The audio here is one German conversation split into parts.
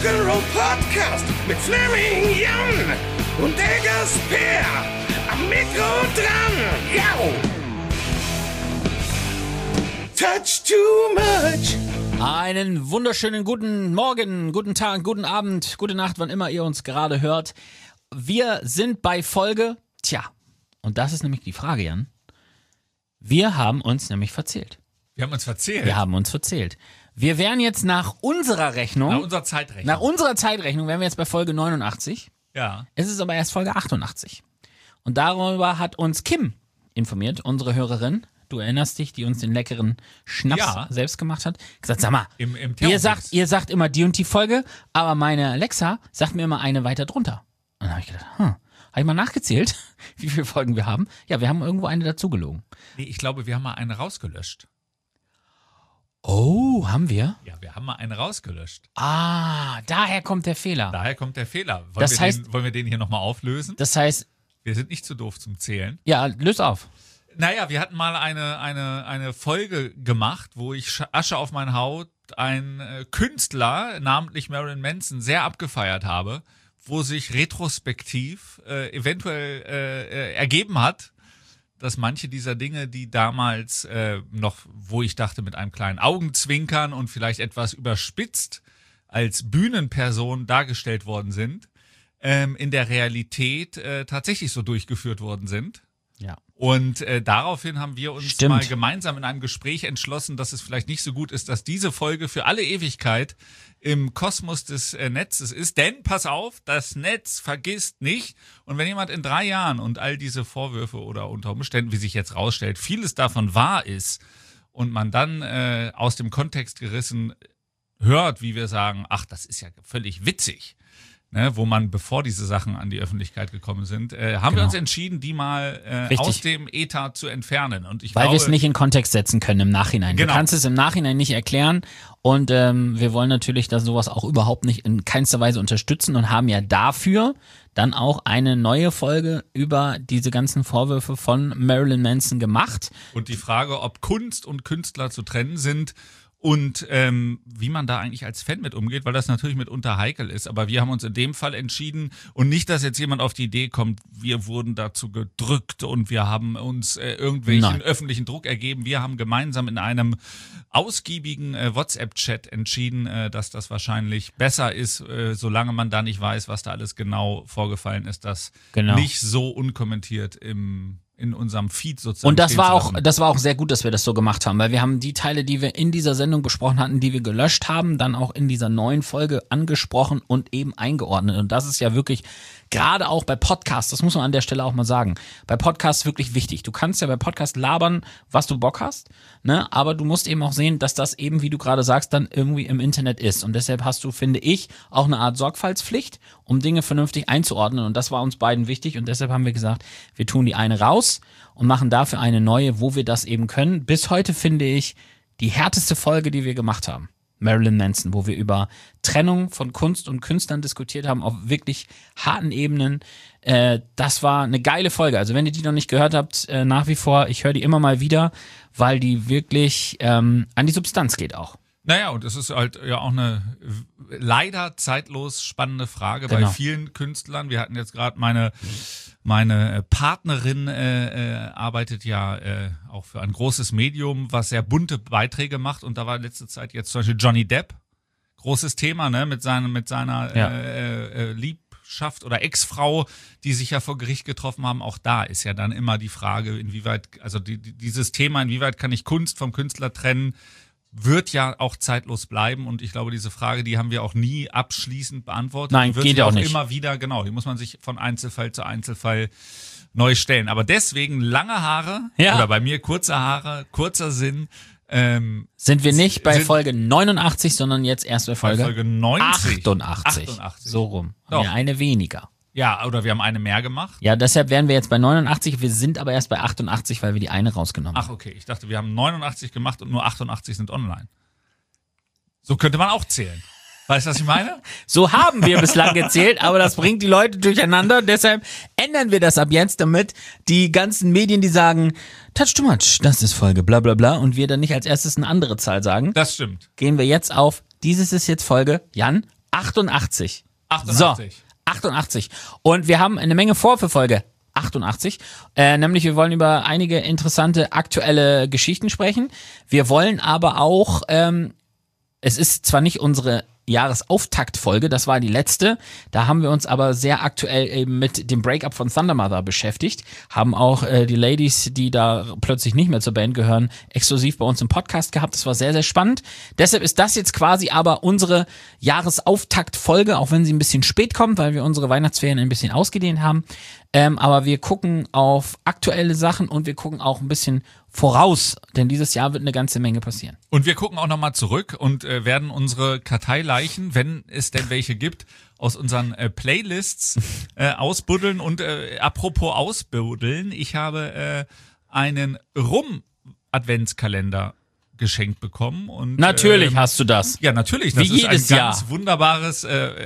Rock'n'Roll Podcast mit Fleming Jan und Eggers Per am Mikro dran. Yo! Touch too much. Einen wunderschönen guten Morgen, guten Tag, guten Abend, gute Nacht, wann immer ihr uns gerade hört. Wir sind bei Folge, und das ist nämlich die Frage, Jan. Wir haben uns nämlich verzählt. Wir haben uns verzählt? Wir haben uns verzählt. Wir wären jetzt nach unserer Rechnung. Nach unserer Zeitrechnung. Nach unserer Zeitrechnung wären wir jetzt bei Folge 89. Ja. Es ist aber erst Folge 88. Und darüber hat uns Kim informiert, unsere Hörerin. Du erinnerst dich, die uns den leckeren Schnaps selbst gemacht hat. Gesagt, sag mal, Im ihr sagt immer die und die Folge, aber meine Alexa sagt mir immer eine weiter drunter. Und dann habe ich gedacht, habe ich mal nachgezählt, wie viele Folgen wir haben. Ja, wir haben irgendwo eine dazugelogen. Nee, ich glaube, wir haben mal eine rausgelöscht. Oh, haben wir? Ja, wir haben mal eine rausgelöscht. Ah, daher kommt der Fehler. Wollen wir den hier nochmal auflösen? Das heißt, wir sind nicht zu doof zum Zählen. Ja, löse auf. Naja, wir hatten mal eine Folge gemacht, wo ich Asche auf mein Haut einen Künstler, namentlich Marilyn Manson, sehr abgefeiert habe, wo sich retrospektiv eventuell ergeben hat, dass manche dieser Dinge, die damals noch, wo ich dachte, mit einem kleinen Augenzwinkern und vielleicht etwas überspitzt als Bühnenperson dargestellt worden sind, in der Realität tatsächlich so durchgeführt worden sind. Ja. Und daraufhin haben wir uns mal gemeinsam in einem Gespräch entschlossen, dass es vielleicht nicht so gut ist, dass diese Folge für alle Ewigkeit im Kosmos des Netzes ist. Denn, pass auf, das Netz vergisst nicht. Und wenn jemand in 3 Jahren und all diese Vorwürfe oder unter Umständen, wie sich jetzt rausstellt, vieles davon wahr ist und man dann aus dem Kontext gerissen hört, wie wir sagen, ach, das ist ja völlig witzig, ne, wo man, bevor diese Sachen an die Öffentlichkeit gekommen sind, haben wir uns entschieden, die mal aus dem Äther zu entfernen. Und weil wir es nicht in Kontext setzen können im Nachhinein. Genau. Du kannst es im Nachhinein nicht erklären und wir wollen natürlich, dass sowas auch überhaupt nicht in keinster Weise unterstützen und haben ja dafür dann auch eine neue Folge über diese ganzen Vorwürfe von Marilyn Manson gemacht. Und die Frage, ob Kunst und Künstler zu trennen sind, und wie man da eigentlich als Fan mit umgeht, weil das natürlich mitunter heikel ist. Aber wir haben uns in dem Fall entschieden und nicht, dass jetzt jemand auf die Idee kommt, wir wurden dazu gedrückt und wir haben uns irgendwelchen öffentlichen Druck ergeben. Wir haben gemeinsam in einem ausgiebigen WhatsApp-Chat entschieden, dass das wahrscheinlich besser ist, solange man da nicht weiß, was da alles genau vorgefallen ist, das nicht so unkommentiert in unserem Feed sozusagen. Und das war auch sehr gut, dass wir das so gemacht haben, weil wir haben die Teile, die wir in dieser Sendung besprochen hatten, die wir gelöscht haben, dann auch in dieser neuen Folge angesprochen und eben eingeordnet. Und das ist ja wirklich, gerade auch bei Podcasts, das muss man an der Stelle auch mal sagen, bei Podcasts wirklich wichtig. Du kannst ja bei Podcasts labern, was du Bock hast, ne? Aber du musst eben auch sehen, dass das eben, wie du gerade sagst, dann irgendwie im Internet ist. Und deshalb hast du, finde ich, auch eine Art Sorgfaltspflicht, um Dinge vernünftig einzuordnen. Und das war uns beiden wichtig. Und deshalb haben wir gesagt, wir tun die eine raus und machen dafür eine neue, wo wir das eben können. Bis heute finde ich die härteste Folge, die wir gemacht haben. Marilyn Manson, wo wir über Trennung von Kunst und Künstlern diskutiert haben, auf wirklich harten Ebenen. Das war eine geile Folge. Also wenn ihr die noch nicht gehört habt, nach wie vor, ich höre die immer mal wieder, weil die wirklich an die Substanz geht auch. Naja, und es ist halt ja auch eine leider zeitlos spannende Frage bei vielen Künstlern. Wir hatten jetzt gerade meine Partnerin arbeitet ja auch für ein großes Medium, was sehr bunte Beiträge macht. Und da war letzte Zeit jetzt zum Beispiel Johnny Depp, großes Thema, ne, mit seiner Liebschaft oder Ex-Frau, die sich ja vor Gericht getroffen haben. Auch da ist ja dann immer die Frage, inwieweit, also dieses Thema, inwieweit kann ich Kunst vom Künstler trennen, wird ja auch zeitlos bleiben. Und ich glaube, diese Frage, die haben wir auch nie abschließend beantwortet. Nein, die wird geht sich auch nicht. Immer wieder, die muss man sich von Einzelfall zu Einzelfall neu stellen. Aber deswegen lange Haare oder bei mir kurze Haare, kurzer Sinn. Sind wir nicht bei Folge 89, sondern jetzt erst bei Folge 90. 88. So rum. Ja, eine weniger. Ja, oder wir haben eine mehr gemacht. Ja, deshalb wären wir jetzt bei 89, wir sind aber erst bei 88, weil wir die eine rausgenommen haben. Ach, okay. Ich dachte, wir haben 89 gemacht und nur 88 sind online. So könnte man auch zählen. Weißt du, was ich meine? So haben wir bislang gezählt, aber das bringt die Leute durcheinander. Deshalb ändern wir das ab jetzt, damit die ganzen Medien, die sagen, touch too much, das ist Folge bla bla bla, und wir dann nicht als erstes eine andere Zahl sagen. Das stimmt. Gehen wir jetzt auf, dieses ist jetzt Folge, Jan, 88. 88. So, 88. Und wir haben eine Menge vor für Folge 88. Nämlich wir wollen über einige interessante aktuelle Geschichten sprechen. Wir wollen aber auch, es ist zwar nicht unsere Jahresauftaktfolge, das war die letzte. Da haben wir uns aber sehr aktuell eben mit dem Breakup von Thunder Mother beschäftigt. Haben auch die Ladies, die da plötzlich nicht mehr zur Band gehören, exklusiv bei uns im Podcast gehabt. Das war sehr, sehr spannend. Deshalb ist das jetzt quasi aber unsere Jahresauftaktfolge, auch wenn sie ein bisschen spät kommt, weil wir unsere Weihnachtsferien ein bisschen ausgedehnt haben. Aber wir gucken auf aktuelle Sachen und wir gucken auch ein bisschen voraus, denn dieses Jahr wird eine ganze Menge passieren. Und wir gucken auch nochmal zurück und werden unsere Karteileichen, wenn es denn welche gibt, aus unseren Playlists ausbuddeln. Und apropos ausbuddeln, ich habe einen Rum-Adventskalender geschenkt bekommen. Und natürlich hast du das. Ja, natürlich. Das Wie jedes ist ein Jahr. ganz wunderbares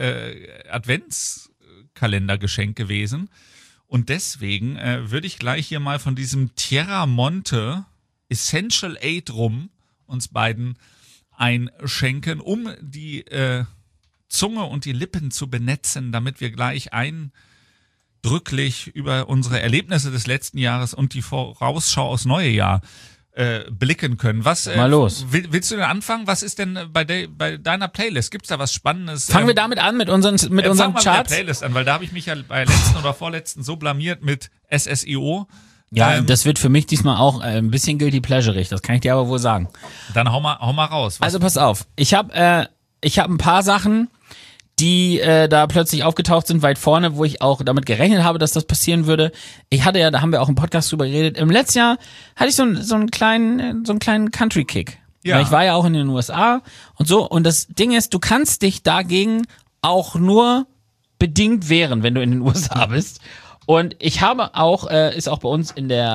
Adventskalendergeschenk gewesen. Und deswegen würde ich gleich hier mal von diesem Tierra Monte Essential 8 Rum uns beiden einschenken, um die Zunge und die Lippen zu benetzen, damit wir gleich eindrücklich über unsere Erlebnisse des letzten Jahres und die Vorausschau aufs neue Jahr blicken können. Was mal los. Willst du denn anfangen? Was ist denn bei deiner Playlist? Gibt's da was Spannendes? Fangen wir damit an mit unseren Fang mal Charts. mit der Playlist an, weil da habe ich mich ja bei letzten oder vorletzten so blamiert mit SSIO. Ja, das wird für mich diesmal auch ein bisschen guilty pleasureig, das kann ich dir aber wohl sagen. Dann hau mal raus. Also pass auf, ich hab ein paar Sachen, die da plötzlich aufgetaucht sind, weit vorne, wo ich auch damit gerechnet habe, dass das passieren würde. Ich hatte ja, da haben wir auch im Podcast drüber geredet, im letzten Jahr hatte ich so einen kleinen Country-Kick. Ja. Weil ich war ja auch in den USA und so. Und das Ding ist, du kannst dich dagegen auch nur bedingt wehren, wenn du in den USA bist. Und ich habe auch, ist auch bei uns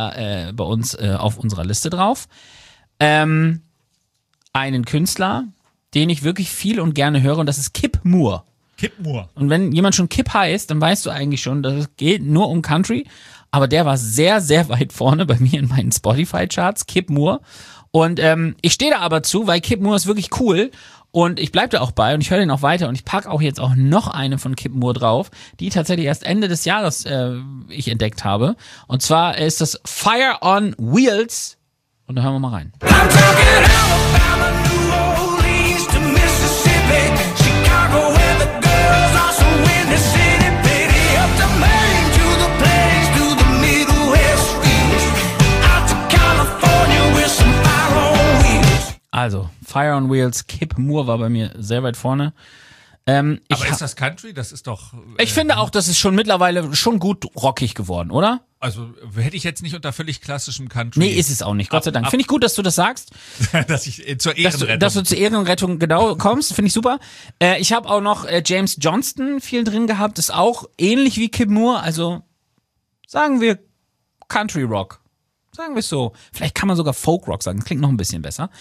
auf unserer Liste drauf, einen Künstler, den ich wirklich viel und gerne höre, und das ist Kip Moore. Kip Moore. Und wenn jemand schon Kip heißt, dann weißt du eigentlich schon, dass es geht nur um Country. Aber der war sehr, sehr weit vorne bei mir in meinen Spotify-Charts, Kip Moore. Und ich stehe da aber zu, weil Kip Moore ist wirklich cool. Und ich bleib da auch bei und ich höre den auch weiter. Und ich packe auch jetzt auch noch eine von Kip Moore drauf, die tatsächlich erst Ende des Jahres ich entdeckt habe. Und zwar ist das Fire on Wheels. Und da hören wir mal rein. I'm talking Alabama, New Orleans to Mississippi, Chicago, where the girls are so in the city, baby, up to Maine, to the plains, to the Midwest fields, out to California with some fire on wheels. Also, Fire on Wheels, Kip Moore war bei mir sehr weit vorne. Aber ist das Country? Das ist doch... Ich finde auch, das ist schon mittlerweile schon gut rockig geworden, oder? Also hätte ich jetzt nicht unter völlig klassischem Country... Nee, ist es auch nicht, Gott sei Dank. Finde ich gut, dass du das sagst. dass ich zur Ehrenrettung... Dass du zur Ehrenrettung genau kommst, finde ich super. Ich habe auch noch James Johnston viel drin gehabt, ist auch ähnlich wie Kip Moore, also sagen wir Country Rock. Sagen wir es so. Vielleicht kann man sogar Folk Rock sagen, das klingt noch ein bisschen besser.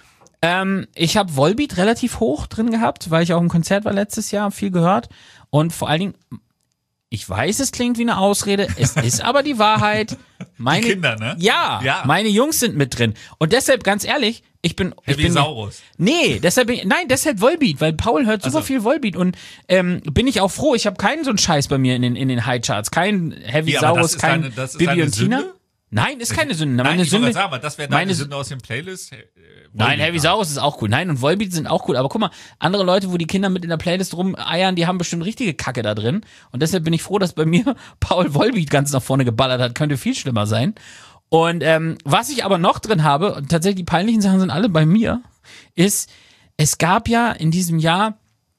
Ich habe Volbeat relativ hoch drin gehabt, weil ich auch im Konzert war letztes Jahr, viel gehört. Und vor allen Dingen, ich weiß, es klingt wie eine Ausrede, es ist aber die Wahrheit. Meine Die Kinder, ne? Ja, meine Jungs sind mit drin. Und deshalb, ganz ehrlich, ich bin Saurus. Nee, deshalb Volbeat, weil Paul hört super viel Volbeat und bin ich auch froh, ich habe keinen so einen Scheiß bei mir in den Highcharts, kein Heavy Saurus, kein Bibi und Tina. Nein, ist keine Sünde. Nein, Meine Sünde, sagen, das wäre deine Sünde aus den Playlists. Nein, Heavy Saurus ist auch cool. Nein, und Volbeat sind auch cool. Aber guck mal, andere Leute, wo die Kinder mit in der Playlist rumeiern, die haben bestimmt richtige Kacke da drin. Und deshalb bin ich froh, dass bei mir Paul Volbeat ganz nach vorne geballert hat. Könnte viel schlimmer sein. Und was ich aber noch drin habe, und tatsächlich die peinlichen Sachen sind alle bei mir, ist, es gab ja in diesem Jahr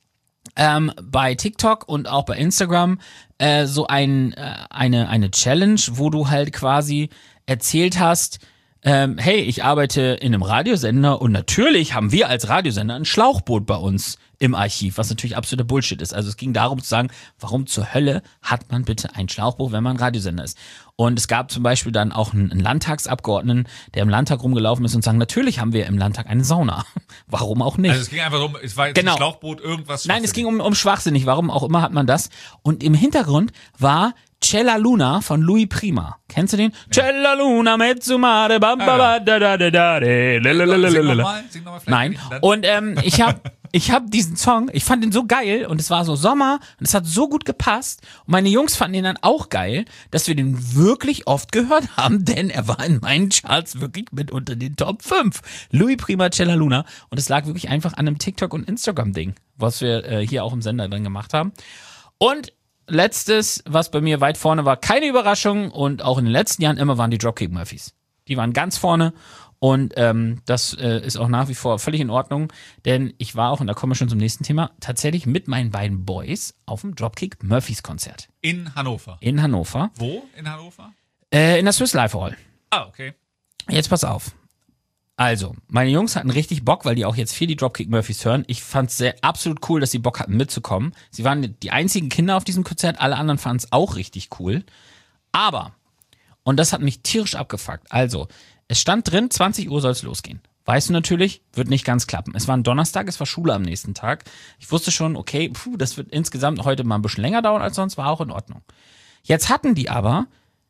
bei TikTok und auch bei Instagram so eine Challenge, wo du halt quasi erzählt hast, hey, ich arbeite in einem Radiosender und natürlich haben wir als Radiosender ein Schlauchboot bei uns im Archiv, was natürlich absoluter Bullshit ist. Also es ging darum zu sagen, warum zur Hölle hat man bitte ein Schlauchboot, wenn man ein Radiosender ist? Und es gab zum Beispiel dann auch einen Landtagsabgeordneten, der im Landtag rumgelaufen ist und sagen, natürlich haben wir im Landtag eine Sauna. Warum auch nicht? Also es ging einfach darum, es war jetzt ein Schlauchboot, irgendwas. Nein, es ging um schwachsinnig, warum auch immer hat man das. Und im Hintergrund war Cella Luna von Louis Prima. Kennst du den? Ja. Cella Luna mezzumare bam ba da da da da da. Sing noch mal Nein. Und ich habe ich habe diesen Song, ich fand den so geil und es war so Sommer und es hat so gut gepasst und meine Jungs fanden den dann auch geil, dass wir den wirklich oft gehört haben, denn er war in meinen Charts wirklich mit unter den Top 5. Louis Prima Cella Luna und es lag wirklich einfach an einem TikTok- und Instagram-Ding, was wir hier auch im Sender dann gemacht haben. Und letztes, was bei mir weit vorne war, keine Überraschung und auch in den letzten Jahren immer waren die Dropkick Murphys. Die waren ganz vorne und das ist auch nach wie vor völlig in Ordnung, denn ich war auch, und da kommen wir schon zum nächsten Thema, tatsächlich mit meinen beiden Boys auf dem Dropkick Murphys Konzert. In Hannover. In Hannover. Wo in Hannover? In der Swiss Life Hall. Ah, okay. Jetzt pass auf. Also, meine Jungs hatten richtig Bock, weil die auch jetzt viel die Dropkick Murphys hören. Ich fand's absolut cool, dass sie Bock hatten mitzukommen. Sie waren die einzigen Kinder auf diesem Konzert, alle anderen fanden es auch richtig cool. Aber, und das hat mich tierisch abgefuckt, also, es stand drin, 20 Uhr soll es losgehen. Weißt du natürlich, wird nicht ganz klappen. Es war ein Donnerstag, es war Schule am nächsten Tag. Ich wusste schon, okay, das wird insgesamt heute mal ein bisschen länger dauern als sonst, war auch in Ordnung. Jetzt hatten die aber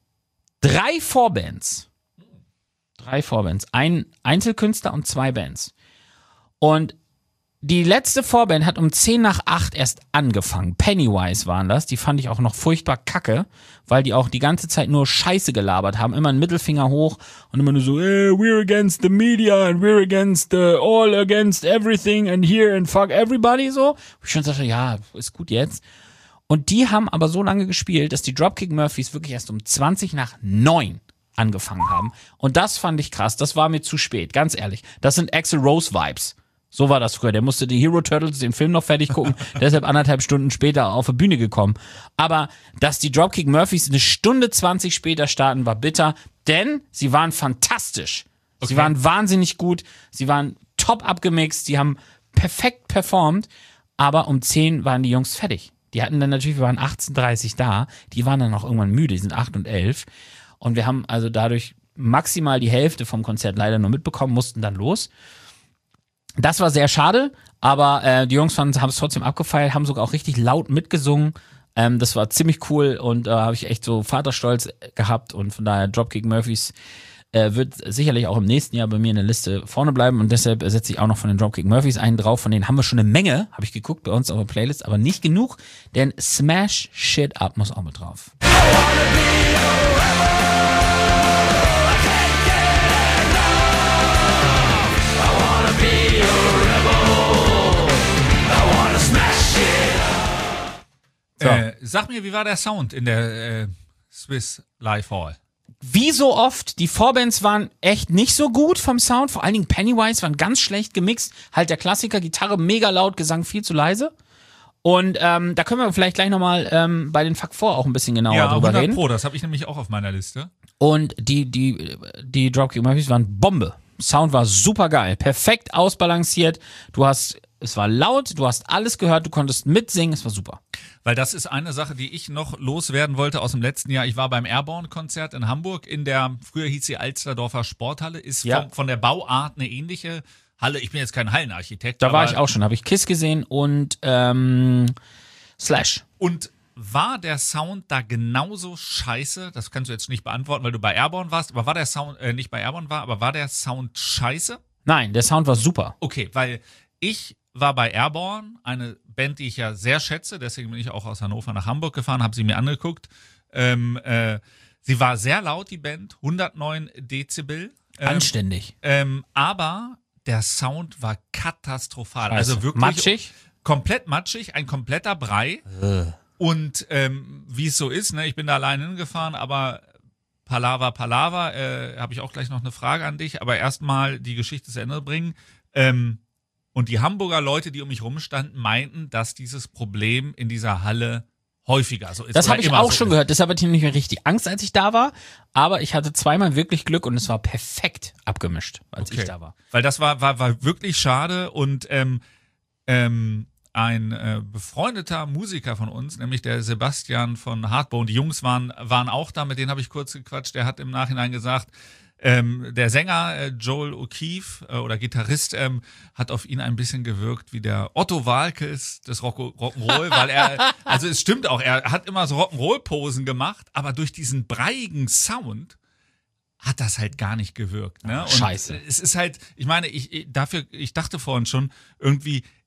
3 Vorbands. 3 Vorband. Ein Einzelkünstler und 2 Bands. Und die letzte Vorband hat um 7:50 erst angefangen. Pennywise waren das. Die fand ich auch noch furchtbar kacke, weil die auch die ganze Zeit nur Scheiße gelabert haben. Immer einen Mittelfinger hoch und immer nur so, we're against the media and we're against all against everything and here and fuck everybody so. Ich schon sagte, ja, ist gut jetzt. Und die haben aber so lange gespielt, dass die Dropkick Murphys wirklich erst um 8:20 angefangen haben. Und das fand ich krass. Das war mir zu spät, ganz ehrlich. Das sind Axl Rose Vibes. So war das früher. Der musste die Hero Turtles, den Film noch fertig gucken, deshalb 1,5 Stunden später auf die Bühne gekommen. Aber dass die Dropkick Murphys 1:20 später starten, war bitter, denn sie waren fantastisch. Okay. Sie waren wahnsinnig gut, sie waren top abgemixt, sie haben perfekt performt, aber um 10 waren die Jungs fertig. Die hatten dann natürlich, wir waren 18:30 da, die waren dann noch irgendwann müde, die sind 8 und 11. Und wir haben also dadurch maximal die Hälfte vom Konzert leider nur mitbekommen, mussten dann los. Das war sehr schade, aber die Jungs haben es trotzdem abgefeiert, haben sogar auch richtig laut mitgesungen. Das war ziemlich cool und da habe ich echt so Vaterstolz gehabt und von daher Dropkick Murphys wird sicherlich auch im nächsten Jahr bei mir in der Liste vorne bleiben und deshalb setze ich auch noch von den Dropkick Murphys einen drauf. Von denen haben wir schon eine Menge, habe ich geguckt, bei uns auf der Playlist, aber nicht genug, denn Smash Shit Up muss auch mit drauf. So. Sag mir, wie war der Sound in der Swiss Life Hall? Wie so oft, die Vorbands waren echt nicht so gut vom Sound, vor allen Dingen Pennywise waren ganz schlecht gemixt, halt der Klassiker, Gitarre mega laut, Gesang viel zu leise. Und da können wir vielleicht gleich nochmal bei den Fuck 4 auch ein bisschen genauer drüber reden. Ja, 100%, das habe ich nämlich auch auf meiner Liste. Und die Dropkick Murphys waren Bombe. Sound war super geil, perfekt ausbalanciert, es war laut, du hast alles gehört, du konntest mitsingen, es war super. Weil das ist eine Sache, die ich noch loswerden wollte aus dem letzten Jahr. Ich war beim Airborne-Konzert in Hamburg in der, früher hieß sie Alsterdorfer Sporthalle, ist von der Bauart eine ähnliche Halle. Ich bin jetzt kein Hallenarchitekt. Da war ich auch schon, habe ich Kiss gesehen und Slash. Und war der Sound da genauso scheiße? Das kannst du jetzt nicht beantworten, weil du bei Airborne warst. Aber war der Sound, nicht bei Airborne war, aber war der Sound scheiße? Nein, der Sound war super. Okay, weil ich war bei Airborne, eine Band, die ich ja sehr schätze. Deswegen bin ich auch aus Hannover nach Hamburg gefahren, habe sie mir angeguckt. Sie war sehr laut, die Band, 109 Dezibel. Anständig. Aber der Sound war katastrophal. Scheiße. Also wirklich matschig? Komplett matschig, ein kompletter Brei. Und wie es so ist, ne, ich bin da allein hingefahren, aber Palaver, habe ich auch gleich noch eine Frage an dich, aber erstmal die Geschichte zu Ende bringen. Und die Hamburger Leute, die um mich rumstanden, meinten, dass dieses Problem in dieser Halle häufiger so ist. Das habe ich auch schon gehört, deshalb hatte ich nicht mehr richtig Angst, als ich da war, aber ich hatte zweimal wirklich Glück und es war perfekt abgemischt, als ich da war. Weil das war wirklich schade und ein befreundeter Musiker von uns, nämlich der Sebastian von Hardbone, die Jungs waren auch da, mit denen habe ich kurz gequatscht, der hat im Nachhinein gesagt, der Sänger Joel O'Keefe oder Gitarrist hat auf ihn ein bisschen gewirkt wie der Otto Waalkes des Rock'n'Roll, weil also es stimmt auch, er hat immer so Rock'n'Roll-Posen gemacht, aber durch diesen breiigen Sound hat das halt gar nicht gewirkt. Ne? Und Scheiße. es ist halt, ich meine, ich dachte vorhin schon, irgendwie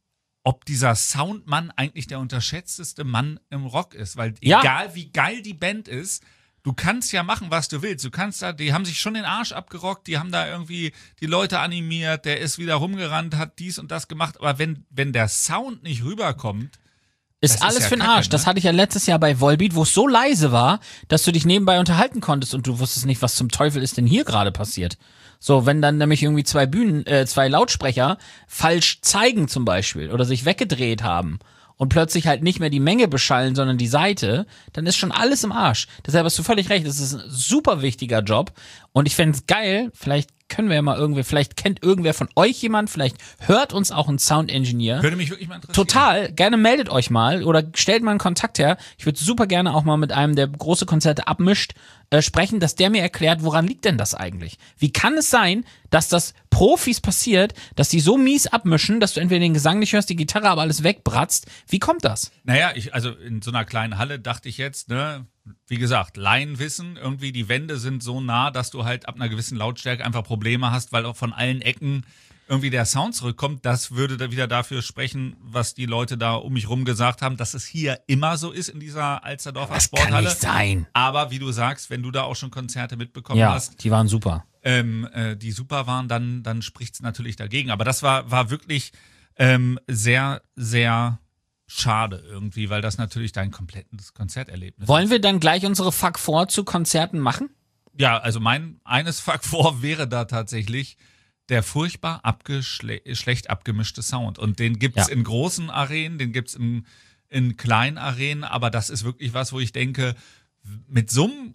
ob dieser Soundmann eigentlich der unterschätzteste Mann im Rock ist. Weil Ja. egal wie geil die Band ist, du kannst ja machen, was du willst. Du kannst da, die haben sich schon den Arsch abgerockt, die haben da irgendwie die Leute animiert, der ist wieder rumgerannt, hat dies und das gemacht. Aber wenn der Sound nicht rüberkommt, Ist das alles ist ja für den Kacke, Arsch. ne? Das hatte ich ja letztes Jahr bei Volbeat, wo es so leise war, dass du dich nebenbei unterhalten konntest und du wusstest nicht, was zum Teufel ist denn hier gerade passiert. So, wenn dann nämlich irgendwie zwei Lautsprecher falsch zeigen zum Beispiel oder sich weggedreht haben und plötzlich halt nicht mehr die Menge beschallen, sondern die Seite, dann ist schon alles im Arsch. Deshalb hast du völlig recht, das ist ein super wichtiger Job und ich fände es geil, vielleicht können wir ja mal vielleicht kennt irgendwer von euch jemand, vielleicht hört uns auch ein Sound-Engineer. würde mich wirklich mal interessieren. Total, gerne meldet euch mal oder stellt mal einen Kontakt her. Ich würde super gerne auch mal mit einem, der große Konzerte abmischt, sprechen, dass der mir erklärt, woran liegt denn das eigentlich? Wie kann es sein, dass das Profis passiert, dass die so mies abmischen, dass du entweder den Gesang nicht hörst, die Gitarre aber alles wegbratzt? Wie kommt das? Naja, also in so einer kleinen Halle dachte ich jetzt, ne, wie gesagt, Laienwissen, irgendwie die Wände sind so nah, dass du halt ab einer gewissen Lautstärke einfach Probleme hast, weil auch von allen Ecken irgendwie der Sound zurückkommt. Das würde da wieder dafür sprechen, was die Leute da um mich rum gesagt haben, dass es hier immer so ist in dieser Alsterdorfer Das Sporthalle. kann nicht sein. Aber wie du sagst, wenn du da auch schon Konzerte mitbekommen Ja, hast, die waren super. die super waren, dann spricht's natürlich dagegen. Aber das war wirklich sehr, sehr schade irgendwie, weil das natürlich dein komplettes Konzerterlebnis Wollen wir dann gleich unsere Fuck 4 zu Konzerten machen? Ja, also eines Fuck vor wäre da tatsächlich der furchtbar schlecht abgemischte Sound. Und den gibt's Ja. in großen Arenen, den gibt's in kleinen Arenen, aber das ist wirklich was, wo ich denke, mit so einem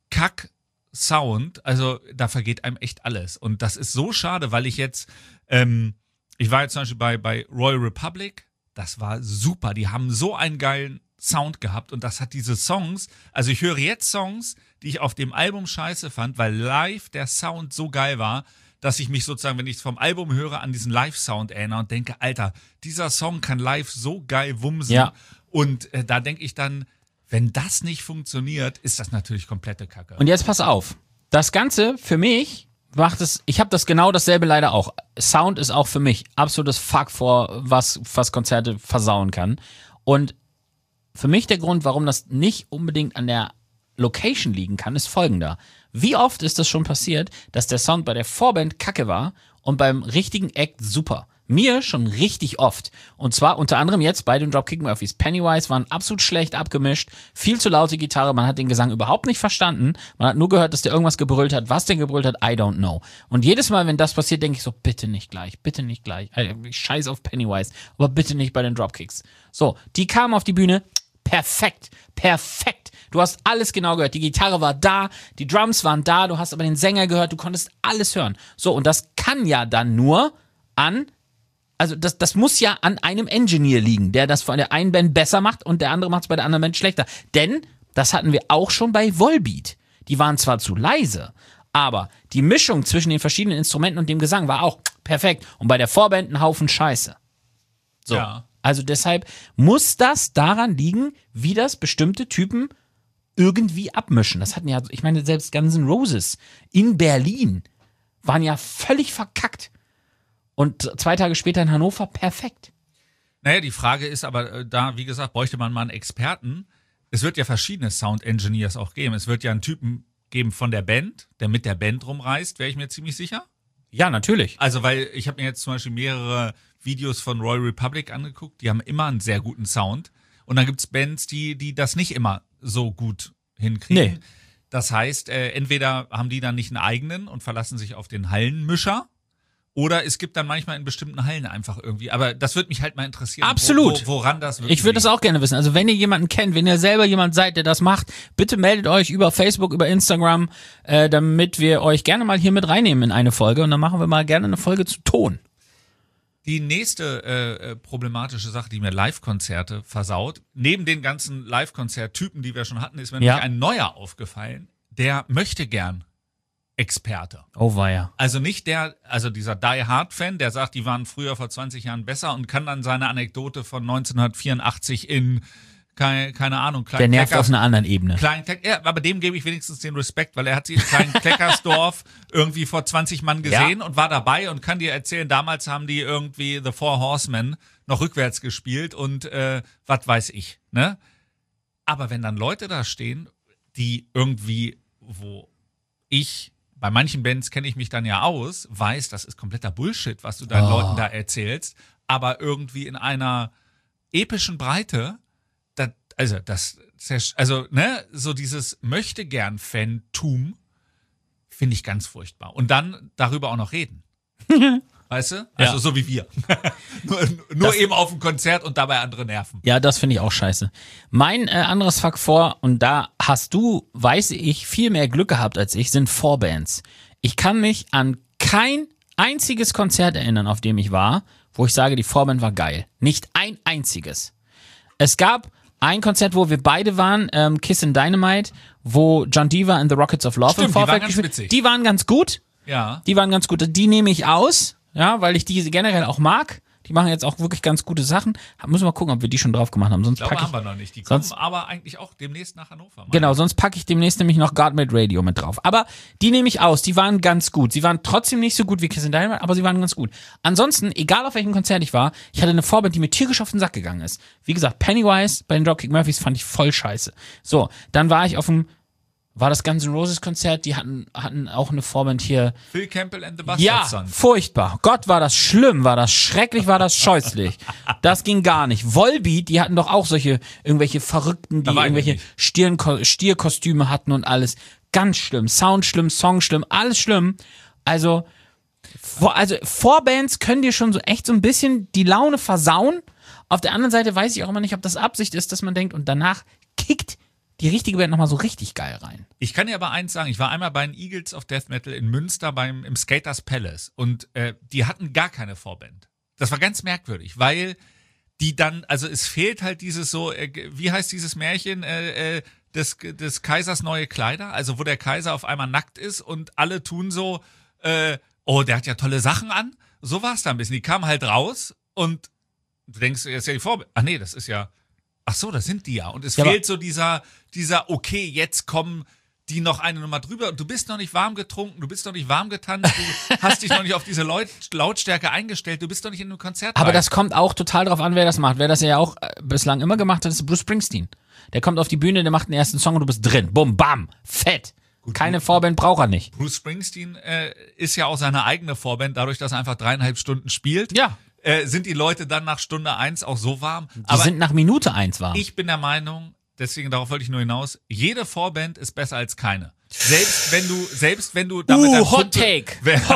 Kack-Sound, also da vergeht einem echt alles. Und das ist so schade, weil ich jetzt, ich war jetzt zum Beispiel bei Royal Republic, das war super, die haben so einen geilen Sound gehabt und das hat diese Songs, also ich höre jetzt Songs, die ich auf dem Album scheiße fand, weil live der Sound so geil war, dass ich mich sozusagen, wenn ich es vom Album höre, an diesen Live-Sound erinnere und denke, Alter, dieser Song kann live so geil wumsen. Ja. Und da denke ich dann, wenn das nicht funktioniert, ist das natürlich komplette Kacke. Und jetzt pass auf. Das Ganze für mich macht es, ich habe das genau dasselbe leider auch. Sound ist auch für mich absolutes Fuck vor, was Konzerte versauen kann. Und für mich der Grund, warum das nicht unbedingt an der Location liegen kann, ist folgender. Wie oft ist das schon passiert, dass der Sound bei der Vorband kacke war und beim richtigen Act super? Mir schon richtig oft. Und zwar unter anderem jetzt bei den Dropkick Murphys. Pennywise waren absolut schlecht abgemischt, viel zu laute Gitarre, man hat den Gesang überhaupt nicht verstanden. Man hat nur gehört, dass der irgendwas gebrüllt hat. Was der gebrüllt hat, I don't know. Und jedes Mal, wenn das passiert, denke ich so, bitte nicht gleich, bitte nicht gleich. Ich scheiß auf Pennywise, aber bitte nicht bei den Dropkicks. So, die kamen auf die Bühne, perfekt, perfekt. Du hast alles genau gehört. Die Gitarre war da, die Drums waren da, du hast aber den Sänger gehört, du konntest alles hören. So, und das kann ja dann nur also das muss ja an einem Engineer liegen, der das von der einen Band besser macht und der andere macht es bei der anderen Band schlechter. Denn das hatten wir auch schon bei Volbeat. Die waren zwar zu leise, aber die Mischung zwischen den verschiedenen Instrumenten und dem Gesang war auch perfekt. Und bei der Vorband ein Haufen Scheiße. So. Ja. Also deshalb muss das daran liegen, wie das bestimmte Typen irgendwie abmischen. Das hatten ja, ich meine, selbst Guns N' Roses in Berlin waren ja völlig verkackt. Und 2 Tage später in Hannover perfekt. Naja, die Frage ist aber, da, wie gesagt, bräuchte man mal einen Experten. Es wird ja verschiedene Sound-Engineers auch geben. Es wird ja einen Typen geben von der Band, der mit der Band rumreist, wäre ich mir ziemlich sicher. Ja, natürlich. Also, weil ich habe mir jetzt zum Beispiel mehrere Videos von Royal Republic angeguckt, die haben immer einen sehr guten Sound. Und dann gibt's Bands, die das nicht immer so gut hinkriegen. Nee. Das heißt, entweder haben die dann nicht einen eigenen und verlassen sich auf den Hallenmischer, oder es gibt dann manchmal in bestimmten Hallen einfach irgendwie. Aber das würde mich halt mal interessieren, Absolut. woran das wirklich Ich würde das auch gerne wissen. Also wenn ihr jemanden kennt, wenn ihr selber jemand seid, der das macht, bitte meldet euch über Facebook, über Instagram, damit wir euch gerne mal hier mit reinnehmen in eine Folge. Und dann machen wir mal gerne eine Folge zu Ton. Die nächste problematische Sache, die mir Live-Konzerte versaut, neben den ganzen Live-Konzert-Typen, die wir schon hatten, ist mir nämlich ein neuer aufgefallen, der möchte gern Experte. Oh weia. Also nicht dieser Die Hard Fan, der sagt, die waren früher vor 20 Jahren besser und kann dann seine Anekdote von 1984 in, keine Ahnung, Der nervt auf einer anderen Ebene. Ja, aber dem gebe ich wenigstens den Respekt, weil er hat sie in kleinen Kleckersdorf irgendwie vor 20 Mann gesehen und war dabei und kann dir erzählen, damals haben die irgendwie The Four Horsemen noch rückwärts gespielt und was weiß ich, ne? Aber wenn dann Leute da stehen, die irgendwie, wo ich, bei manchen Bands kenne ich mich dann ja aus, weiß, das ist kompletter Bullshit, was du deinen Leuten da erzählst, aber irgendwie in einer epischen Breite, so dieses Möchtegern-Fantum finde ich ganz furchtbar. Und dann darüber auch noch reden. Weißt du? Also so wie wir. nur eben auf dem Konzert und dabei andere nerven. Ja, das finde ich auch scheiße. Mein anderes Fuck vor, und da hast du, weiß ich, viel mehr Glück gehabt als ich, sind Vorbands. Ich kann mich an kein einziges Konzert erinnern, auf dem ich war, wo ich sage, die Vorband war geil. Nicht ein einziges. Es gab ein Konzert, wo wir beide waren, Kiss and Dynamite, wo John Deaver and the Rockets of Love im Vorfeld gespielt haben. Die waren ganz gut. Ja. Die waren ganz gut. Die nehme ich aus, ja, weil ich die generell auch mag. Die machen jetzt auch wirklich ganz gute Sachen. Müssen wir mal gucken, ob wir die schon drauf gemacht haben. Sonst haben wir noch nicht. Die kommen aber eigentlich auch demnächst nach Hannover. Genau, sonst packe ich demnächst nämlich noch God Made Radio mit drauf. Aber die nehme ich aus. Die waren ganz gut. Sie waren trotzdem nicht so gut wie Kiss and Dynamite, aber sie waren ganz gut. Ansonsten, egal auf welchem Konzert ich war, ich hatte eine Vorband, die mir tierisch auf den Sack gegangen ist. Wie gesagt, Pennywise bei den Dropkick Murphys fand ich voll scheiße. So, dann war ich war das Guns N' Roses Konzert, die hatten auch eine Vorband hier. Phil Campbell and the Bastard Ja, Sons. furchtbar. Gott, war das schlimm, war das schrecklich, war das scheußlich. Das ging gar nicht. Volbeat, die hatten doch auch irgendwelche Verrückten, die irgendwelche Stierkostüme hatten und alles. Ganz schlimm. Sound schlimm, Song schlimm, alles schlimm. Also Vorbands können dir schon so echt so ein bisschen die Laune versauen. Auf der anderen Seite weiß ich auch immer nicht, ob das Absicht ist, dass man denkt, und danach kickt die richtige Band nochmal so richtig geil rein. Ich kann dir aber eins sagen, ich war einmal bei den Eagles of Death Metal in Münster im Skaters Palace und die hatten gar keine Vorband. Das war ganz merkwürdig, weil die dann, also es fehlt halt dieses so, wie heißt dieses Märchen, des Kaisers neue Kleider, also wo der Kaiser auf einmal nackt ist und alle tun so, oh, der hat ja tolle Sachen an. So war es da ein bisschen. Die kamen halt raus und du denkst, das ist ja die Vorband. Ach nee, das ist ja, ach so, das sind die ja. Und es fehlt so dieser, okay, jetzt kommen die noch eine Nummer drüber und du bist noch nicht warm getrunken, du bist noch nicht warm getanzt, du hast dich noch nicht auf diese Lautstärke eingestellt, du bist noch nicht in einem Konzert. Aber das kommt auch total drauf an, wer das macht. Wer das ja auch bislang immer gemacht hat, ist Bruce Springsteen. Der kommt auf die Bühne, der macht den ersten Song und du bist drin. Bum, bam, fett. Gut, keine Vorband braucht er nicht. Bruce Springsteen ist ja auch seine eigene Vorband, dadurch, dass er einfach 3,5 Stunden spielt. Ja. Sind die Leute dann nach Stunde 1 auch so warm? Die sind nach Minute 1 warm. Ich bin der Meinung, deswegen darauf wollte ich nur hinaus, jede Vorband ist besser als keine. Selbst wenn du da mit deinem Hot Take.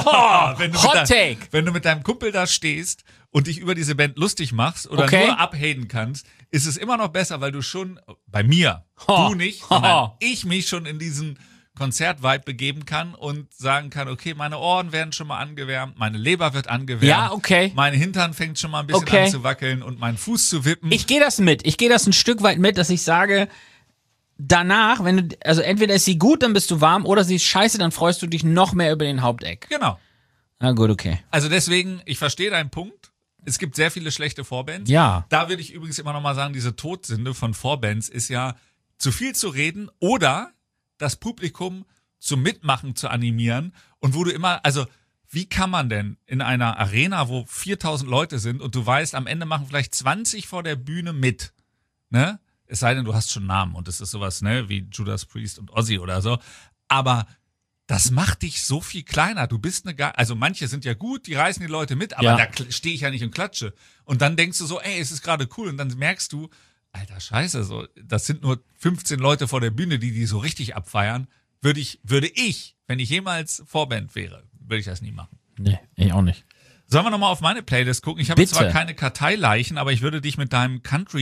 Wenn du mit deinem Kumpel da stehst und dich über diese Band lustig machst oder nur abhaten kannst, ist es immer noch besser, weil du schon, bei mir, du nicht, sondern ich mich schon in diesen Konzertvibe begeben kann und sagen kann, okay, meine Ohren werden schon mal angewärmt, meine Leber wird angewärmt, ja, okay. Mein Hintern fängt schon mal ein bisschen an zu wackeln und mein Fuß zu wippen. Ich gehe das mit. Ich gehe das ein Stück weit mit, dass ich sage, danach, also entweder ist sie gut, dann bist du warm, oder sie ist scheiße, dann freust du dich noch mehr über den Haupteck. Genau. Na gut, okay. Also deswegen, ich verstehe deinen Punkt. Es gibt sehr viele schlechte Vorbands. Ja. Da würde ich übrigens immer noch mal sagen, diese Todsünde von Vorbands ist ja, zu viel zu reden oder das Publikum zum Mitmachen zu animieren und wo du immer, also wie kann man denn in einer Arena, wo 4000 Leute sind und du weißt, am Ende machen vielleicht 20 vor der Bühne mit, ne? Es sei denn, du hast schon Namen und es ist sowas, ne, wie Judas Priest und Ozzy oder so, aber das macht dich so viel kleiner. Du bist also manche sind ja gut, die reißen die Leute mit, aber da stehe ich ja nicht und klatsche. Und dann denkst du so, ey, es ist gerade cool und dann merkst du, alter Scheiße, so, das sind nur 15 Leute vor der Bühne, die so richtig abfeiern. Würde ich, wenn ich jemals Vorband wäre, würde ich das nie machen. Nee, ich auch nicht. Sollen wir nochmal auf meine Playlist gucken? Ich habe zwar keine Karteileichen, aber ich würde dich mit deinem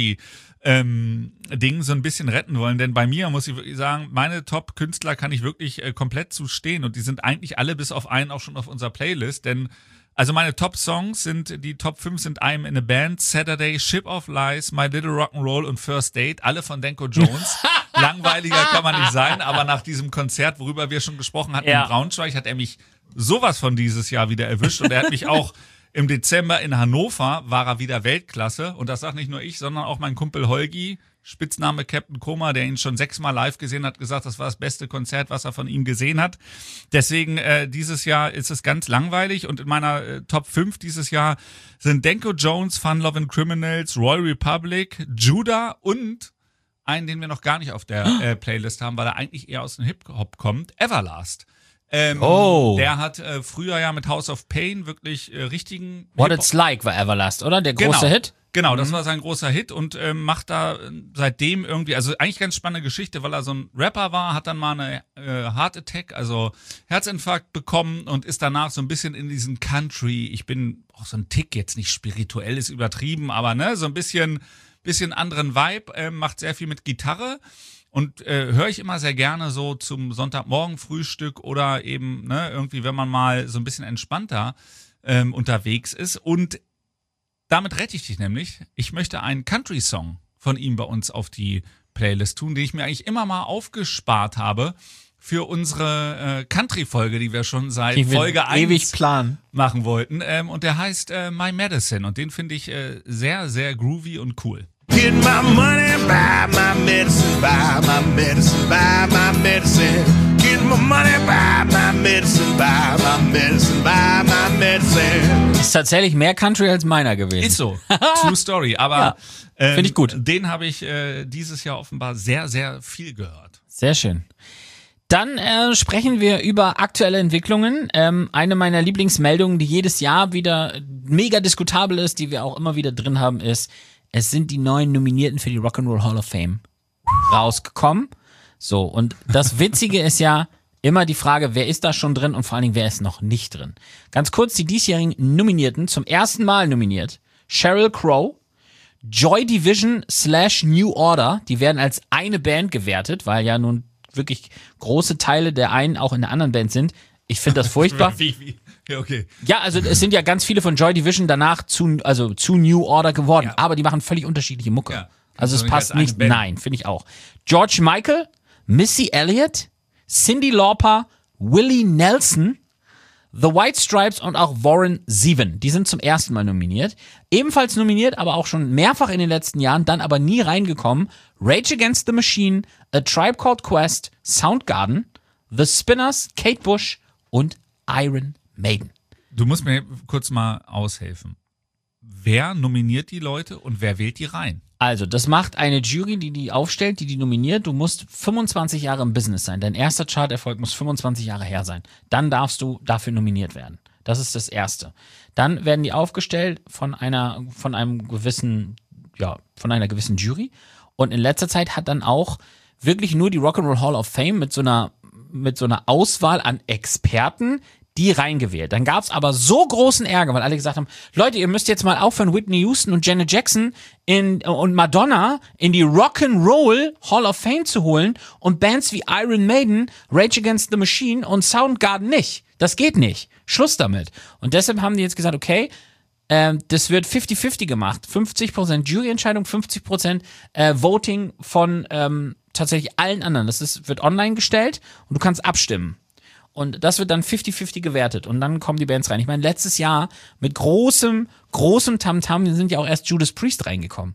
Country-Ding so ein bisschen retten wollen, denn bei mir muss ich wirklich sagen, meine Top-Künstler kann ich wirklich komplett zustehen und die sind eigentlich alle bis auf einen auch schon auf unserer Playlist, denn also meine Top-Songs die Top 5 sind I'm in a Band, Saturday, Ship of Lies, My Little Rock'n'Roll und First Date, alle von Danko Jones. Langweiliger kann man nicht sein, aber nach diesem Konzert, worüber wir schon gesprochen hatten in Braunschweig, hat er mich sowas von dieses Jahr wieder erwischt und er hat mich auch Im Dezember in Hannover war er wieder Weltklasse. Und das sagt nicht nur ich, sondern auch mein Kumpel Holgi, Spitzname Captain Koma, der ihn schon 6-mal live gesehen hat, gesagt, das war das beste Konzert, was er von ihm gesehen hat. Deswegen dieses Jahr ist es ganz langweilig. Und in meiner Top 5 dieses Jahr sind Danko Jones, Fun Lovin' Criminals, Royal Republic, Judah und einen, den wir noch gar nicht auf der Playlist haben, weil er eigentlich eher aus dem Hip-Hop kommt, Everlast. Der hat früher ja mit House of Pain wirklich richtigen What It's Like war Everlast, oder? Der große Hit? Genau, das war sein großer Hit und macht da seitdem irgendwie, also eigentlich ganz spannende Geschichte, weil er so ein Rapper war, hat dann mal eine Heart Attack, also Herzinfarkt bekommen und ist danach so ein bisschen in diesen Country, ich bin auch so ein Tick, jetzt nicht spirituell, ist übertrieben, aber ne, so ein bisschen anderen Vibe, macht sehr viel mit Gitarre und höre ich immer sehr gerne so zum Sonntagmorgen-Frühstück oder eben ne, irgendwie, wenn man mal so ein bisschen entspannter unterwegs ist. Und damit rette ich dich nämlich. Ich möchte einen Country-Song von ihm bei uns auf die Playlist tun, den ich mir eigentlich immer mal aufgespart habe für unsere Country-Folge, die wir schon seit Folge 1 ewig planen machen wollten. Und der heißt My Medicine und den finde ich sehr, sehr groovy und cool. Get my money, buy my medicine, buy my medicine, buy my medicine. Get my money, buy my medicine, buy my medicine, buy my medicine. Ist tatsächlich mehr Country als meiner gewesen. Ist so. True Story. Aber finde ich gut. Den habe ich dieses Jahr offenbar sehr, sehr viel gehört. Sehr schön. Dann sprechen wir über aktuelle Entwicklungen. Eine meiner Lieblingsmeldungen, die jedes Jahr wieder mega diskutabel ist, die wir auch immer wieder drin haben, ist, es sind die neuen Nominierten für die Rock'n'Roll Hall of Fame rausgekommen. So, und das Witzige ist ja immer die Frage, wer ist da schon drin und vor allen Dingen, wer ist noch nicht drin. Ganz kurz, die diesjährigen Nominierten, zum ersten Mal nominiert, Sheryl Crow, Joy Division / New Order, die werden als eine Band gewertet, weil ja nun wirklich große Teile der einen auch in der anderen Band sind. Ich finde das furchtbar. Wie? Ja, okay. Ja, also es sind ja ganz viele von Joy Division danach zu New Order geworden, aber die machen völlig unterschiedliche Mucke. Ja. Also es nicht passt als eine nicht. Band. Nein, finde ich auch. George Michael, Missy Elliott, Cyndi Lauper, Willie Nelson, The White Stripes und auch Warren Zevon. Die sind zum ersten Mal nominiert. Ebenfalls nominiert, aber auch schon mehrfach in den letzten Jahren, dann aber nie reingekommen. Rage Against the Machine, A Tribe Called Quest, Soundgarden, The Spinners, Kate Bush und Iron Maiden. Du musst mir kurz mal aushelfen. Wer nominiert die Leute und wer wählt die rein? Also, das macht eine Jury, die aufstellt, die nominiert. Du musst 25 Jahre im Business sein. Dein erster Charterfolg muss 25 Jahre her sein. Dann darfst du dafür nominiert werden. Das ist das Erste. Dann werden die aufgestellt von einer gewissen Jury. Und in letzter Zeit hat dann auch wirklich nur die Rock'n'Roll Hall of Fame mit so einer Auswahl an Experten die reingewählt. Dann gab's aber so großen Ärger, weil alle gesagt haben, Leute, ihr müsst jetzt mal aufhören, Whitney Houston und Janet Jackson und Madonna in die Rock'n'Roll Hall of Fame zu holen und Bands wie Iron Maiden, Rage Against the Machine und Soundgarden nicht. Das geht nicht. Schluss damit. Und deshalb haben die jetzt gesagt, okay, das wird 50-50 gemacht. 50% Juryentscheidung, 50% Voting von tatsächlich allen anderen. Wird online gestellt und du kannst abstimmen. Und das wird dann 50-50 gewertet. Und dann kommen die Bands rein. Ich meine, letztes Jahr mit großem Tamtam sind ja auch erst Judas Priest reingekommen.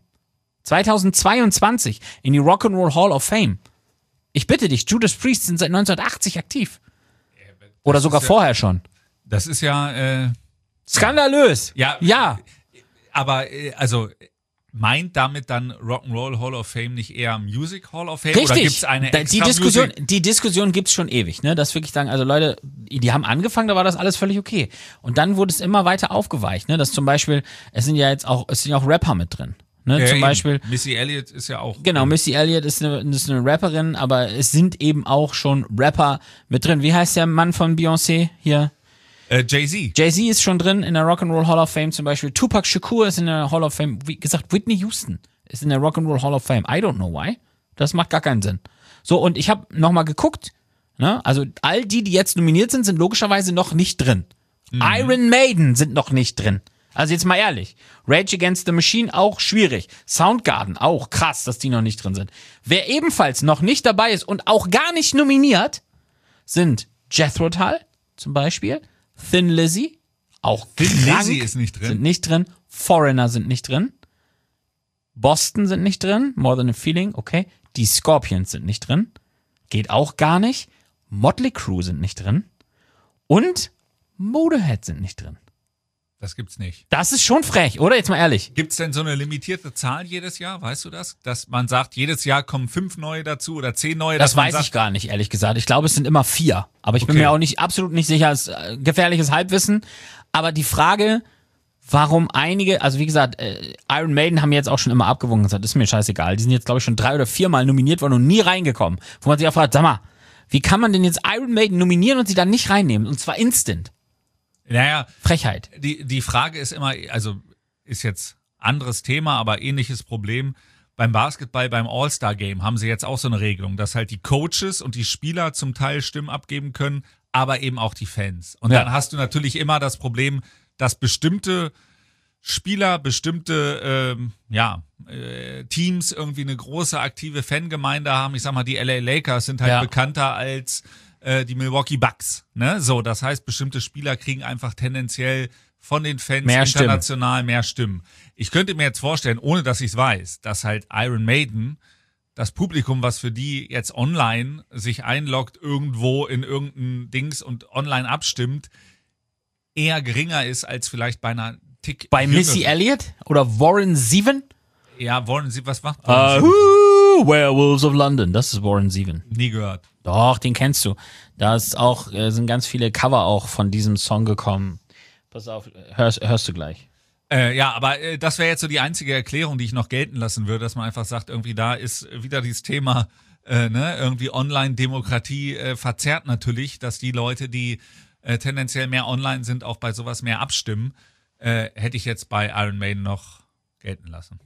2022 in die Rock'n'Roll Hall of Fame. Ich bitte dich, Judas Priest sind seit 1980 aktiv. Oder sogar vorher schon. Das ist ja skandalös. Ja. Aber also meint damit dann Rock'n'Roll Hall of Fame nicht eher Music Hall of Fame? Richtig. Oder gibt's eine extra Die Diskussion gibt's schon ewig, ne? Das wirklich sagen, also Leute, die haben angefangen, da war das alles völlig okay. Und dann wurde es immer weiter aufgeweicht, ne? Dass zum Beispiel, es sind ja auch Rapper mit drin. Ne? Zum Beispiel. Missy Elliott ist ja auch. Genau, Missy Elliott ist eine Rapperin, aber es sind eben auch schon Rapper mit drin. Wie heißt der Mann von Beyoncé hier? Jay-Z. Jay-Z ist schon drin in der Rock'n'Roll Hall of Fame zum Beispiel. Tupac Shakur ist in der Hall of Fame. Wie gesagt, Whitney Houston ist in der Rock'n'Roll Hall of Fame. I don't know why. Das macht gar keinen Sinn. So, und ich habe nochmal geguckt. Ne? Also all die jetzt nominiert sind logischerweise noch nicht drin. Iron Maiden sind noch nicht drin. Also jetzt mal ehrlich. Rage Against the Machine auch schwierig. Soundgarden auch krass, dass die noch nicht drin sind. Wer ebenfalls noch nicht dabei ist und auch gar nicht nominiert, sind Jethro Tull zum Beispiel, Thin Lizzy, Auch Thin krank, Lizzy ist nicht drin. Sind nicht drin. Foreigner sind nicht drin. Boston sind nicht drin. More Than a Feeling, okay. Die Scorpions sind nicht drin. Geht auch gar nicht. Motley Crue sind nicht drin. Und Motorhead sind nicht drin. Das gibt's nicht. Das ist schon frech, oder? Jetzt mal ehrlich. Gibt's denn so eine limitierte Zahl jedes Jahr? Weißt du das? Dass man sagt, jedes Jahr kommen 5 neue dazu oder 10 neue? Das weiß ich gar nicht, ehrlich gesagt. Ich glaube, es sind immer 4. Aber ich bin mir auch absolut nicht sicher. Es ist gefährliches Halbwissen. Aber die Frage, warum einige, also wie gesagt, Iron Maiden haben jetzt auch schon immer abgewogen und gesagt, ist mir scheißegal. Die sind jetzt, glaube ich, schon 3 oder 4 Mal nominiert worden und nie reingekommen. Wo man sich auch fragt, sag mal, wie kann man denn jetzt Iron Maiden nominieren und sie dann nicht reinnehmen? Und zwar instant. Naja, Frechheit. Die Frage ist immer, also ist jetzt anderes Thema, aber ähnliches Problem. Beim Basketball, beim All-Star-Game haben sie jetzt auch so eine Regelung, dass halt die Coaches und die Spieler zum Teil Stimmen abgeben können, aber eben auch die Fans. Und dann hast du natürlich immer das Problem, dass bestimmte Spieler, bestimmte Teams irgendwie eine große aktive Fangemeinde haben. Ich sag mal, die LA Lakers sind halt bekannter als die Milwaukee Bucks. Ne? So, das heißt, bestimmte Spieler kriegen einfach tendenziell von den Fans mehr international mehr Stimmen. Ich könnte mir jetzt vorstellen, ohne dass ich es weiß, dass halt Iron Maiden, das Publikum, was für die jetzt online sich einloggt irgendwo in irgendein Dings und online abstimmt, eher geringer ist als vielleicht bei einer Tick. Bei Missy Elliott oder Warren Zevon? Ja, Warren Zevon, was macht Werewolves of London, das ist Warren Zevon. Nie gehört. Doch, den kennst du. Da ist auch, sind ganz viele Cover auch von diesem Song gekommen. Pass auf, hörst du gleich. Aber das wäre jetzt so die einzige Erklärung, die ich noch gelten lassen würde, dass man einfach sagt, irgendwie da ist wieder dieses Thema, irgendwie Online-Demokratie verzerrt natürlich, dass die Leute, die tendenziell mehr online sind, auch bei sowas mehr abstimmen. Hätte ich jetzt bei Iron Maiden noch gelten lassen.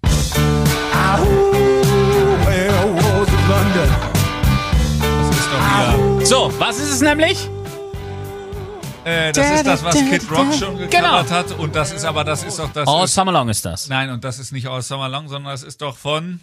Das ist doch wieder... So, was ist es nämlich? Das ist das, was Kid Rock schon gecovert hat. Und das ist doch das... All Summer Long ist das. Nein, und das ist nicht All Summer Long, sondern das ist doch von...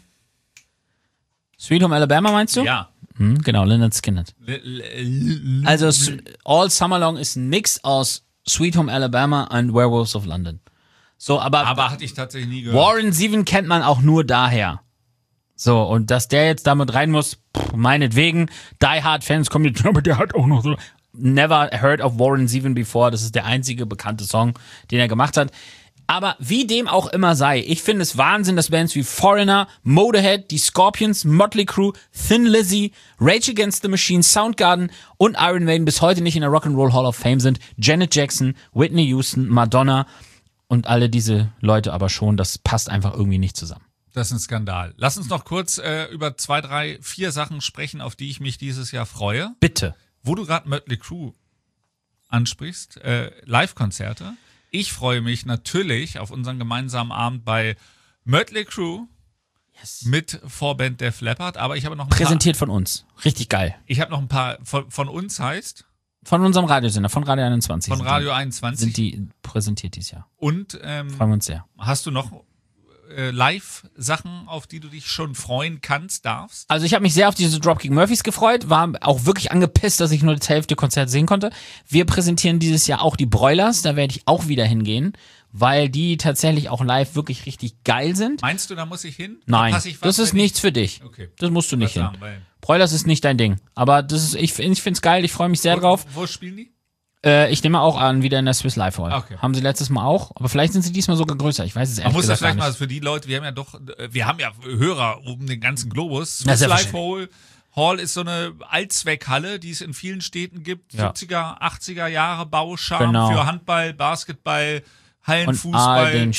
Sweet Home Alabama meinst du? Ja. Genau, Lynyrd Skynyrd. Also All Summer Long ist nix aus Sweet Home Alabama und Werewolves of London. So, aber hatte ich tatsächlich nie gehört. Warren Zevon kennt man auch nur daher. So, und dass der jetzt damit rein muss, meinetwegen, Die Hard Fans kommen jetzt, aber der hat auch noch so... Never heard of Warren Zevon before. Das ist der einzige bekannte Song, den er gemacht hat. Aber wie dem auch immer sei, ich finde es Wahnsinn, dass Bands wie Foreigner, Motorhead, die Scorpions, Motley Crue, Thin Lizzy, Rage Against the Machine, Soundgarden und Iron Maiden bis heute nicht in der Rock'n'Roll Hall of Fame sind. Janet Jackson, Whitney Houston, Madonna und alle diese Leute aber schon. Das passt einfach irgendwie nicht zusammen. Das ist ein Skandal. Lass uns noch kurz über 2, 3, 4 Sachen sprechen, auf die ich mich dieses Jahr freue. Bitte. Wo du gerade Motley Crue ansprichst, Live-Konzerte. Ich freue mich natürlich auf unseren gemeinsamen Abend bei Motley Crue mit Vorband Def Leppard, aber ich habe noch ein Präsentiert von uns. Richtig geil. Ich habe noch ein paar, von uns heißt? Von unserem Radiosender, von Radio 21. Von Radio 21. Sind die präsentiert dieses Jahr. Und freuen wir uns sehr. Hast du noch Live-Sachen, auf die du dich schon freuen kannst, darfst? Also ich habe mich sehr auf diese Dropkick Murphys gefreut, war auch wirklich angepisst, dass ich nur die Hälfte Konzert sehen konnte. Wir präsentieren dieses Jahr auch die Broilers, da werde ich auch wieder hingehen, weil die tatsächlich auch live wirklich richtig geil sind. Meinst du, da muss ich hin? Nein, das ist nichts für dich. Okay. Das musst du nicht hin. Broilers ist nicht dein Ding, aber das ist, ich find's geil, ich freue mich sehr drauf. Wo spielen die? Ich nehme auch an, wieder in der Swiss Life Hall. Okay. Haben sie letztes Mal auch, aber vielleicht sind sie diesmal sogar größer. Ich weiß es ehrlich gesagt vielleicht nicht. mal für die Leute, wir haben ja Hörer um den ganzen Globus. Swiss Life Hall ist so eine Allzweckhalle, die es in vielen Städten gibt. Ja. 70er, 80er Jahre Bauscharme für Handball, Basketball, Hallenfußball,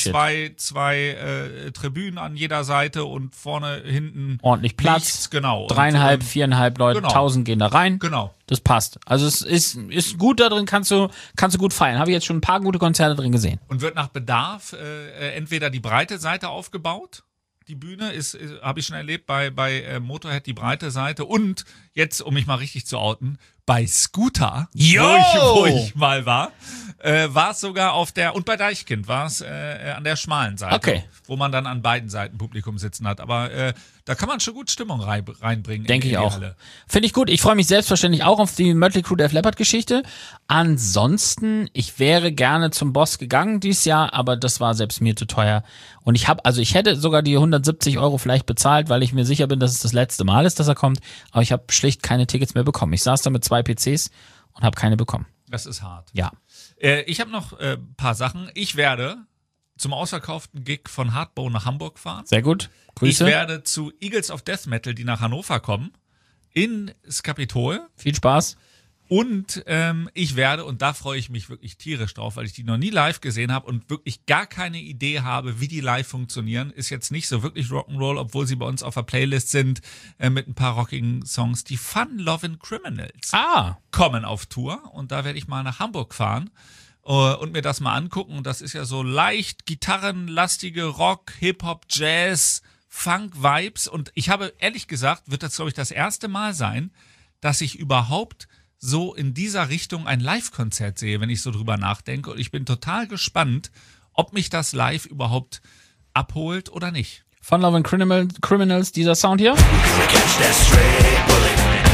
zwei Tribünen an jeder Seite und vorne, hinten ordentlich Platz. Nichts, genau. 3.500, 4.500 Leute, genau. 1000 gehen da rein. Genau. Das passt. Also es ist gut da drin, kannst du gut feiern. Habe ich jetzt schon ein paar gute Konzerte drin gesehen. Und wird nach Bedarf entweder die breite Seite aufgebaut. Die Bühne habe ich schon erlebt bei Motorhead, die breite Seite. Und jetzt, um mich mal richtig zu outen, bei Scooter, Jo! wo ich mal war, war es sogar und bei Deichkind war es an der schmalen Seite, Okay. wo man dann an beiden Seiten Publikum sitzen hat. Aber da kann man schon gut Stimmung reinbringen. Denke in ich die auch. Halle. Finde ich gut. Ich freue mich selbstverständlich auch auf die Mötley Crüe Def Leppard Geschichte. Ansonsten, ich wäre gerne zum Boss gegangen dieses Jahr, aber das war selbst mir zu teuer. Und ich hätte sogar die 170 € vielleicht bezahlt, weil ich mir sicher bin, dass es das letzte Mal ist, dass er kommt. Aber ich habe schlicht keine Tickets mehr bekommen. Ich saß da mit 2 PCs und habe keine bekommen. Das ist hart. Ja. Ich habe noch ein paar Sachen. Ich werde zum ausverkauften Gig von Hardbone nach Hamburg fahren. Sehr gut. Grüße. Ich werde zu Eagles of Death Metal, die nach Hannover kommen, ins Kapitol. Viel Spaß. Und ich werde, und da freue ich mich wirklich tierisch drauf, weil ich die noch nie live gesehen habe und wirklich gar keine Idee habe, wie die live funktionieren. Ist jetzt nicht so wirklich Rock'n'Roll, obwohl sie bei uns auf der Playlist sind mit ein paar rockigen Songs. Die Fun Lovin' Criminals kommen auf Tour und da werde ich mal nach Hamburg fahren und mir das mal angucken. Und das ist ja so leicht gitarrenlastige Rock, Hip-Hop, Jazz, Funk-Vibes. Und ich habe, ehrlich gesagt, wird das, glaube ich, das erste Mal sein, dass ich überhaupt so in dieser Richtung ein Live-Konzert sehe, wenn ich so drüber nachdenke. Und ich bin total gespannt, ob mich das live überhaupt abholt oder nicht. Fun Lovin' Criminals, dieser Sound hier. Catch that stray bullet.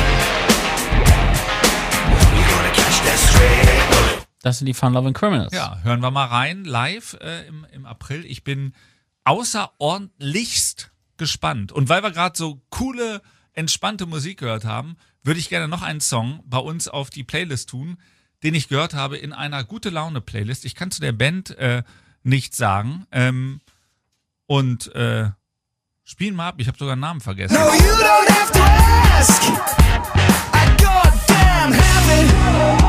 We're gonna catch that stray bullet. Das sind die Fun Lovin' Criminals. Ja, hören wir mal rein, live im April. Ich bin außerordentlichst gespannt. Und weil wir gerade so coole, entspannte Musik gehört haben, würde ich gerne noch einen Song bei uns auf die Playlist tun, den ich gehört habe in einer Gute-Laune-Playlist. Ich kann zu der Band nichts sagen. Spielen mal ab. Ich habe sogar einen Namen vergessen. No, you don't have to ask. I goddamn have it.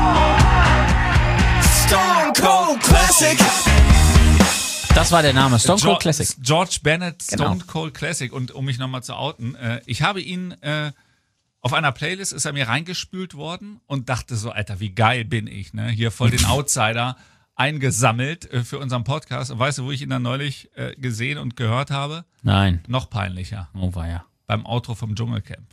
Stone Cold Classic. Das war der Name, Stone Cold Classic. George Bennett, Stone Genau. Cold Classic. Und um mich nochmal zu outen, ich habe ihn auf einer Playlist, ist er mir reingespült worden und dachte so, Alter, wie geil bin ich, ne? Hier voll den Outsider eingesammelt für unseren Podcast. Und weißt du, wo ich ihn dann neulich gesehen und gehört habe? Nein. Noch peinlicher. Oh, war ja. Beim Outro vom Dschungelcamp.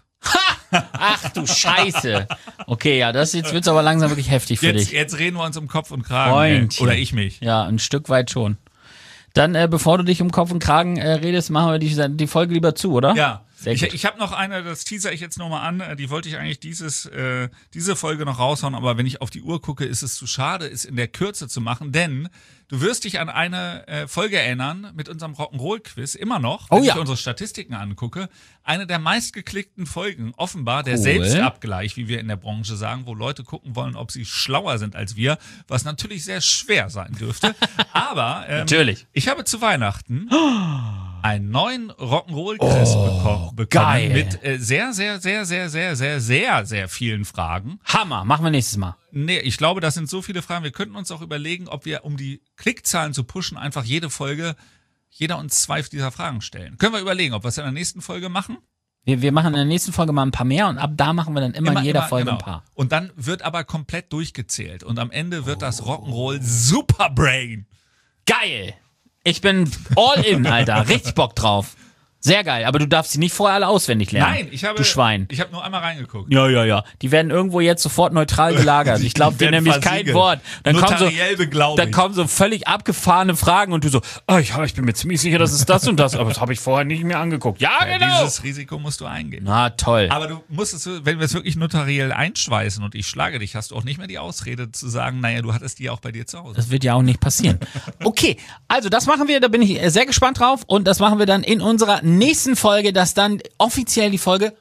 Ach du Scheiße. Okay, ja, jetzt wird's aber langsam wirklich heftig für dich. Jetzt reden wir uns um Kopf und Kragen. Freundchen. Oder ich mich. Ja, ein Stück weit schon. Dann, bevor du dich um Kopf und Kragen redest, machen wir die Folge lieber zu, oder? Ja. Sehr gut. Ich habe noch eine, das teaser ich jetzt nochmal an, die wollte ich eigentlich diese Folge noch raushauen, aber wenn ich auf die Uhr gucke, ist es zu schade, es in der Kürze zu machen, denn du wirst dich an eine Folge erinnern mit unserem Rock'n'Roll-Quiz, immer noch, wenn ich unsere Statistiken angucke, eine der meistgeklickten Folgen, offenbar der Selbstabgleich, wie wir in der Branche sagen, wo Leute gucken wollen, ob sie schlauer sind als wir, was natürlich sehr schwer sein dürfte, aber Natürlich. ich habe zu Weihnachten einen neuen Rock'n'Roll-Quiz bekommen geil. mit sehr, sehr, sehr, sehr, sehr, sehr, sehr, sehr vielen Fragen. Hammer, machen wir nächstes Mal. Nee, ich glaube, das sind so viele Fragen. Wir könnten uns auch überlegen, ob wir, um die Klickzahlen zu pushen, einfach jede Folge, jeder uns 2 dieser Fragen stellen. Können wir überlegen, ob wir es in der nächsten Folge machen? Wir machen in der nächsten Folge mal ein paar mehr und ab da machen wir dann immer in jeder Folge genau. ein paar. Und dann wird aber komplett durchgezählt. Und am Ende wird das Rock'n'Roll Superbrain. Geil! Ich bin all in, Alter. Richtig Bock drauf. Sehr geil, aber du darfst sie nicht vorher alle auswendig lernen. Nein, du Schwein. Ich habe nur einmal reingeguckt. Ja. Die werden irgendwo jetzt sofort neutral gelagert. Ich glaube dir nämlich kein Wort. Dann kommen so völlig abgefahrene Fragen und du so, ich bin mir ziemlich sicher, das ist das und das, aber das habe ich vorher nicht mehr angeguckt. Ja, genau. Dieses Risiko musst du eingehen. Na, toll. Aber du musst es, wenn wir es wirklich notariell einschweißen und ich schlage dich, hast du auch nicht mehr die Ausrede zu sagen, naja, du hattest die auch bei dir zu Hause. Das wird ja auch nicht passieren. Okay, also das machen wir, da bin ich sehr gespannt drauf und das machen wir dann in unserer nächsten Folge, das dann offiziell die Folge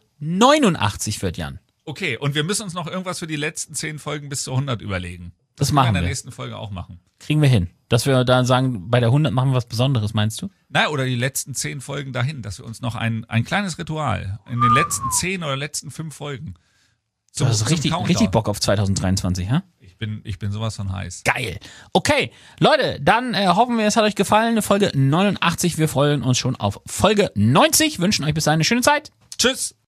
89 wird, Jan. Okay, und wir müssen uns noch irgendwas für die letzten 10 Folgen bis zur 100 überlegen. Das machen wir. In der nächsten Folge auch machen. Kriegen wir hin. Dass wir da sagen, bei der 100 machen wir was Besonderes, meinst du? Na, oder die letzten 10 Folgen dahin, dass wir uns noch ein kleines Ritual in den letzten 10 oder letzten 5 Folgen Du hast richtig Bock auf 2023, hä? Ich bin sowas von heiß. Geil. Okay, Leute, dann hoffen wir, es hat euch gefallen. Eine Folge 89. Wir freuen uns schon auf Folge 90. Wünschen euch bis dahin eine schöne Zeit. Tschüss.